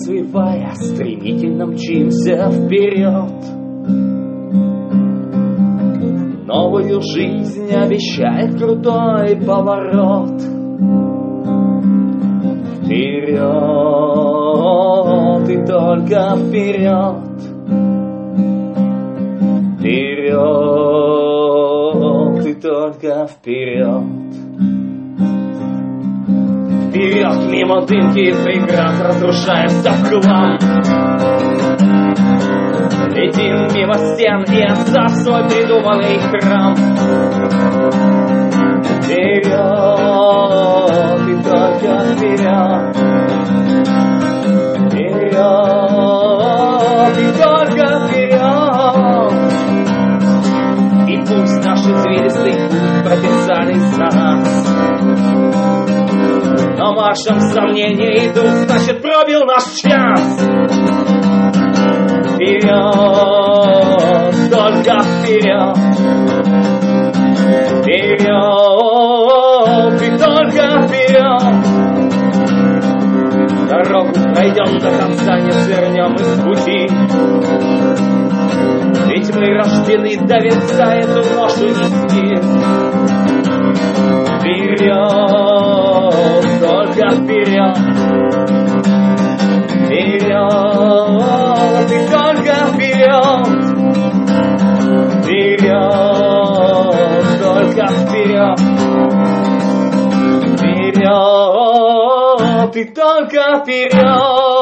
развивая, стремительно мчимся вперед. Новую жизнь обещает крутой поворот. Вперед и только вперед. Вперед и только вперед. Вперед мимо дымки и преград, разрушая все в хлам. Летим мимо стен и отца в свой придуманный храм. Вперед и только вперед. Вперед и только вперед. И пусть наш извилистый путь прописали за нас. Но маршем сомнения идут, значит пробил наш час. Вперед, только вперед. Вперед и только вперед. Дорогу пройдем до конца, не свернем из пути. Ведь мы рождены до венца эту ношу нести. Вперед, только вперед. Вперед и только вперед. Вперед, только вперед. Вперед и только вперед.